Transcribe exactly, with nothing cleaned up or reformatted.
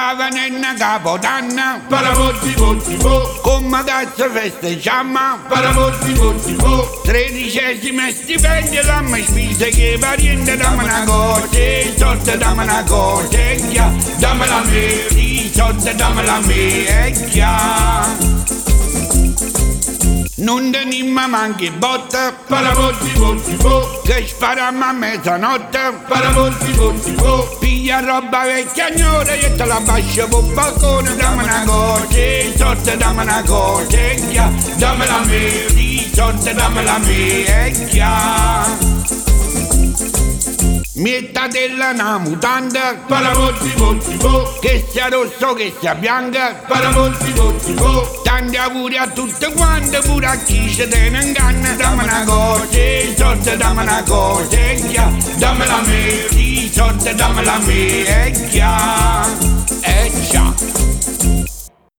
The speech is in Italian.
stavano in Capodanno, Paravolti, volti, vo, come cazzo festeggiamo? paravolti, volti, vo, Tredicesimo stipendio, dammi spese che parente, dammi una cosa, i soldi dammi una cosa, e chia, dammela a me, i soldi dammela a me, e chia. Non teniamo manchi botte, paravolti, volti, vo, che sparammo a mezzanotte. paravolti, volti, vo, Piglia roba vecchia signora e te la bascio sul balcone, dammi una cosa, i soldi dammi una cosa, e chia, dammela a me, i soldi dammela a me, e chia. Mettatela una mutanda, paravolti, volti, vo, che sia rosso che sia bianca. paravolti, volti, vo, Tanti auguri a tutte quante, pure a chi ci tiene in canna. Dammi una cosa, i soldi dammi una cosa, e chia, dammela a me, i soldi dammela a me, e chia.